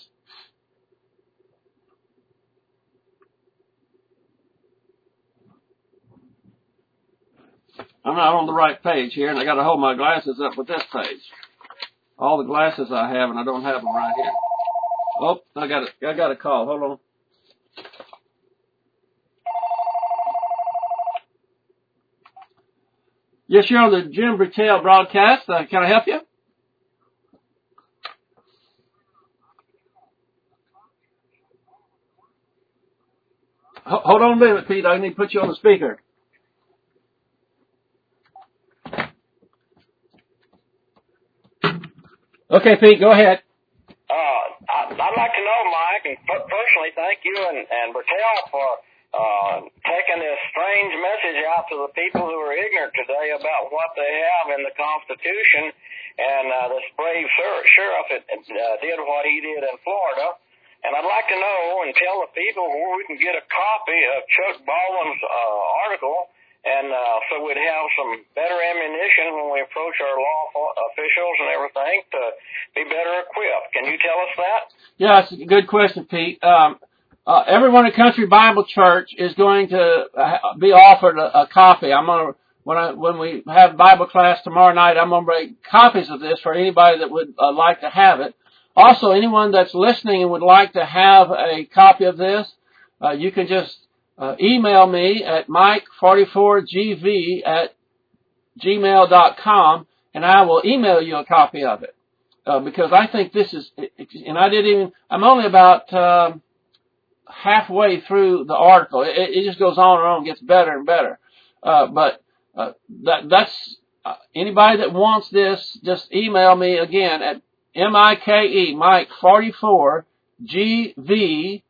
I'm not on the right page here, and I got to hold my glasses up with this page. All the glasses I have, and I don't have them right here. Oh, I got a, I got a call. Hold on. Yes, you're on the Jim Brettell broadcast. Uh, can I help you? H- hold on a minute, Pete. I need to put you on the speaker. Okay, Pete, go ahead. Uh, I'd like to know, Mike, and personally thank you and, and Brettell for uh, taking this strange message out to the people who are ignorant today about what they have in the Constitution. And uh, this brave sheriff, sheriff it, uh, did what he did in Florida. And I'd like to know and tell the people where we can get a copy of Chuck Baldwin's uh, article, and uh, so we'd have some better ammunition when we approach our law officials and everything to be better equipped. Can you tell us that? Yeah, it's a good question, Pete. Um, uh, everyone at Country Bible Church is going to uh, be offered a, a copy. I'm going to when I when we have Bible class tomorrow night, I'm going to bring copies of this for anybody that would uh, like to have it. Also, anyone that's listening and would like to have a copy of this, uh, you can just uh, email me at mike forty-four g v at gmail dot com, and I will email you a copy of it. Uh, because I think this is, and I didn't even, I'm only about uh, halfway through the article. It, it just goes on and on, gets better and better. Uh, but uh, that that's, uh, anybody that wants this, just email me again at M I K E, Mike forty-four G V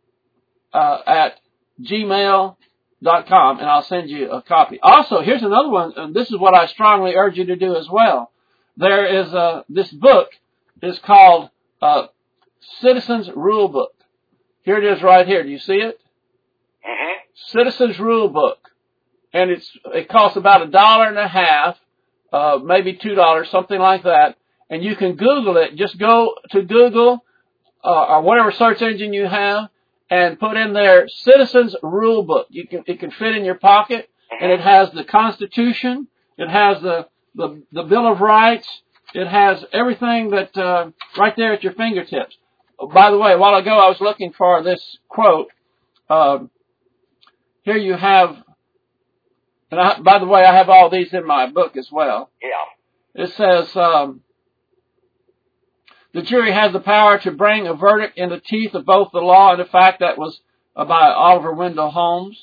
uh, at gmail dot com, and I'll send you a copy. Also, here's another one, and this is what I strongly urge you to do as well. There is a, this book is called uh, Citizens Rule Book. Here it is right here. Do you see it? Mm-hmm. Citizens Rule Book. And it's it costs about a dollar and a half, uh, maybe two dollars, something like that. And you can Google it. Just go to Google uh, or whatever search engine you have and put in there Citizens Rule Book. You can it can fit in your pocket, and it has the Constitution. It has the The, the Bill of Rights. It has everything that, uh, right there at your fingertips. Oh, by the way, a while ago I was looking for this quote. Uh, here you have, and I, by the way, I have all these in my book as well. Yeah. It says, um, the jury has the power to bring a verdict in the teeth of both the law and the fact. That was uh, by Oliver Wendell Holmes.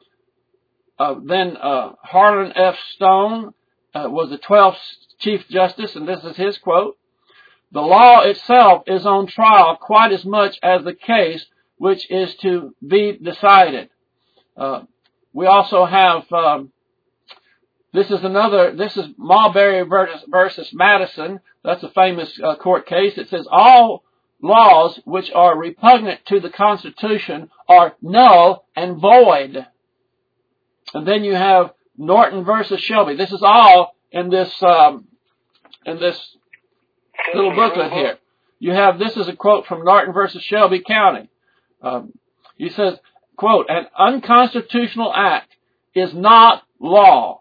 Uh, then uh, Harlan F. Stone Uh, was the twelfth Chief Justice, and this is his quote: "The law itself is on trial quite as much as the case which is to be decided." Uh, we also have, um, this is another, this is Marbury versus, versus Madison. That's a famous uh, court case. It says, "All laws which are repugnant to the Constitution are null and void." And then you have Norton versus Shelby. This is all in this um, in this little booklet here. You have, this is a quote from Norton versus Shelby County. Um, he says, quote, "An unconstitutional act is not law.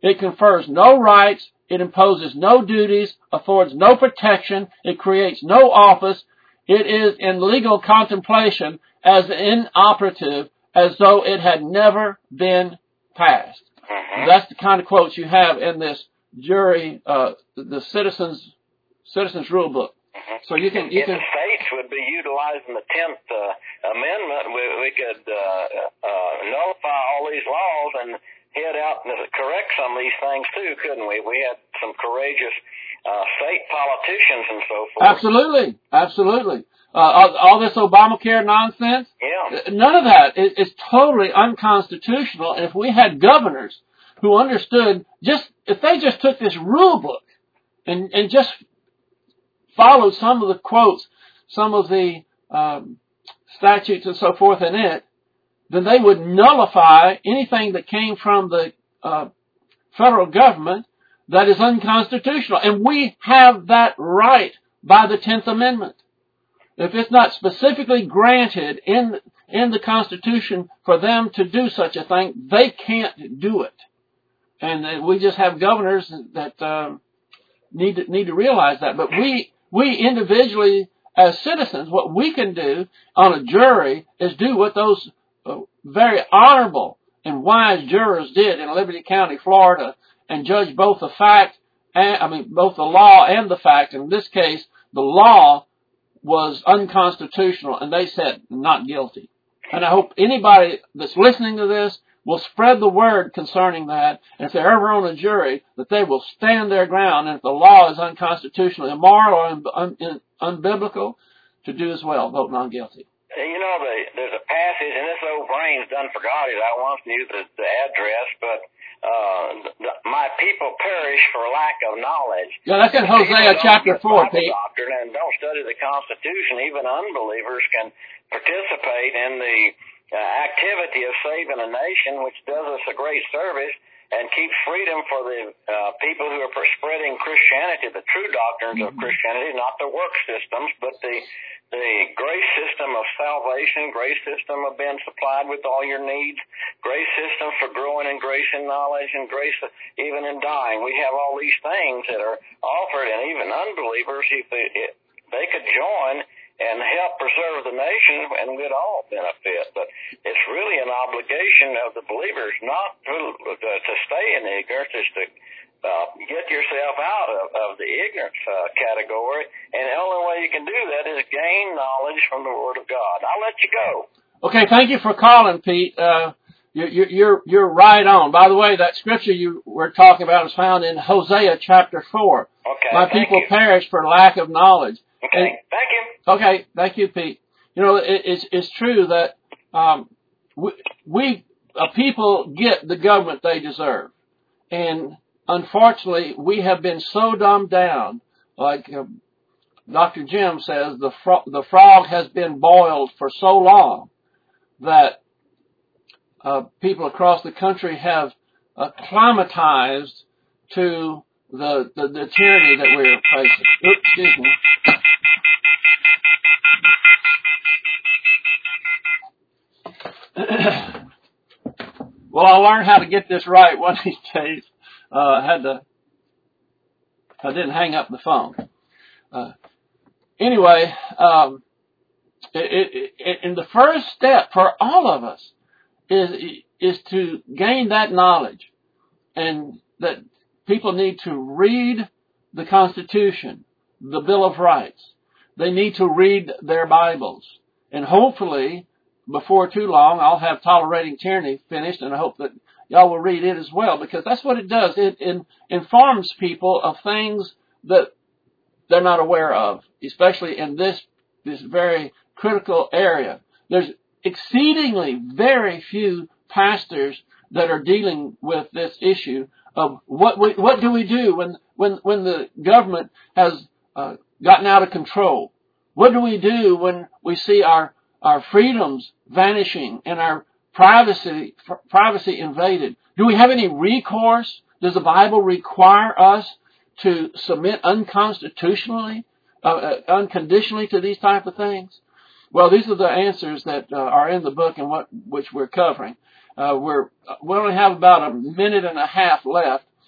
It confers no rights. It imposes no duties, affords no protection. It creates no office. It is in legal contemplation as inoperative as though it had never been passed. Mm-hmm. That's the kind of quotes you have in this jury, uh, the citizens, citizens rule book. Mm-hmm. So you can, you if can. the states would be utilizing the tenth uh, Amendment, we, we could uh, uh, nullify all these laws and head out and correct some of these things too, couldn't we? We had some courageous uh, state politicians and so forth. Absolutely, absolutely. Uh, all, all this Obamacare nonsense. Yeah. None of that is, is totally unconstitutional. And if we had governors who understood, just if they just took this rule book and and just followed some of the quotes, some of the um, statutes and so forth in it, then they would nullify anything that came from the uh, federal government that is unconstitutional. And we have that right by the tenth Amendment. If it's not specifically granted in in the Constitution for them to do such a thing, they can't do it. And we just have governors that uh, need to, need to realize that. But we we individually, as citizens, what we can do on a jury is do what those uh, very honorable and wise jurors did in Liberty County, Florida, and judge both the fact and I mean both the law and the fact. In this case, the law was unconstitutional, and they said not guilty. And I hope anybody that's listening to this will spread the word concerning that, and if they're ever on a jury, that they will stand their ground, and if the law is unconstitutional, immoral, or un- un- unbiblical, to do as well, vote not guilty. You know, the, there's a passage, and this old brain's done forgot it. I once knew the, the address, but uh, the, my people perish for lack of knowledge. Yeah, that's in Hosea chapter four, Pete. Doctrine and don't study the Constitution. Even unbelievers can participate in the uh, activity of saving a nation, which does us a great service and keeps freedom for the uh, people who are spreading Christianity, the true doctrines mm-hmm. of Christianity, not the work systems, but the the grace system of salvation, grace system of being supplied with all your needs, grace system for growing in grace and knowledge, and grace even in dying. We have all these things that are offered, and even unbelievers, if they, if they could join and help preserve the nation, and we'd all benefit. But it's really an obligation of the believers not to, to stay in ignorance, is to uh, get yourself out of, of the ignorance uh, category. And the only way you can do that is gain knowledge from the Word of God. I'll let you go. Okay, thank you for calling, Pete. Uh, you're, you're, you're right on. By the way, that scripture you were talking about is found in Hosea chapter four. Okay, My people you. perish for lack of knowledge. Okay, and, thank you. Okay, thank you, Pete. You know, it, it's, it's true that um, we, we uh, people get the government they deserve. And unfortunately, we have been so dumbed down, like uh, Doctor Jim says, the, fro- the frog has been boiled for so long that uh, people across the country have acclimatized to the, the, the tyranny that we're facing. Oops, excuse me. Well, I'll learn how to get this right one of these days. Uh, I had to, I didn't hang up the phone. Uh, anyway, um, it, it, it, and the first step for all of us is, is to gain that knowledge, and that people need to read the Constitution, the Bill of Rights. They need to read their Bibles, and hopefully, before too long, I'll have Tolerating Tyranny finished, and I hope that y'all will read it as well, because that's what it does. It, it informs people of things that they're not aware of, especially in this this very critical area. There's exceedingly very few pastors that are dealing with this issue of what we, what do we do when when when the government has uh, gotten out of control. What do we do when we see our our freedoms vanishing and our privacy privacy invaded? Do we have any recourse? Does the Bible require us to submit unconstitutionally, uh, uh, unconditionally to these type of things? Well, these are the answers that uh, are in the book and what which we're covering. Uh, we're we only have about a minute and a half left,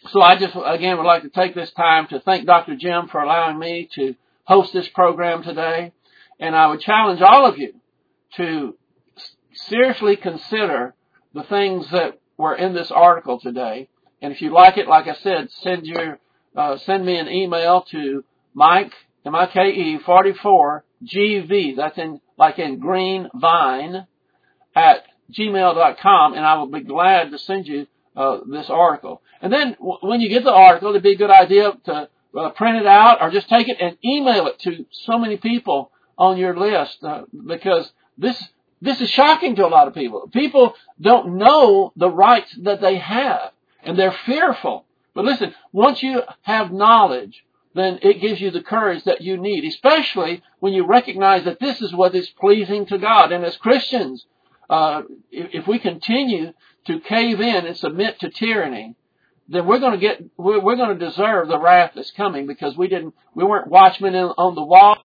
So I just, again, would like to take this time to thank Doctor Jim for allowing me to host this program today. And I would challenge all of you to seriously consider the things that were in this article today. And if you like it, like I said, send your uh, send me an email to Mike, M I K E, forty-four, G V, that's in like in green vine, at gmail dot com, and I will be glad to send you uh, this article. And then w- when you get the article, it'd be a good idea to uh, print it out or just take it and email it to so many people on your list, uh, because this this is shocking to a lot of people. People don't know the rights that they have, and they're fearful. But listen, once you have knowledge, then it gives you the courage that you need, especially when you recognize that this is what is pleasing to God. And as Christians, uh, if, if we continue to cave in and submit to tyranny, then we're going to get, we're, we're going to deserve the wrath that's coming because we didn't, we weren't watchmen in, on the wall.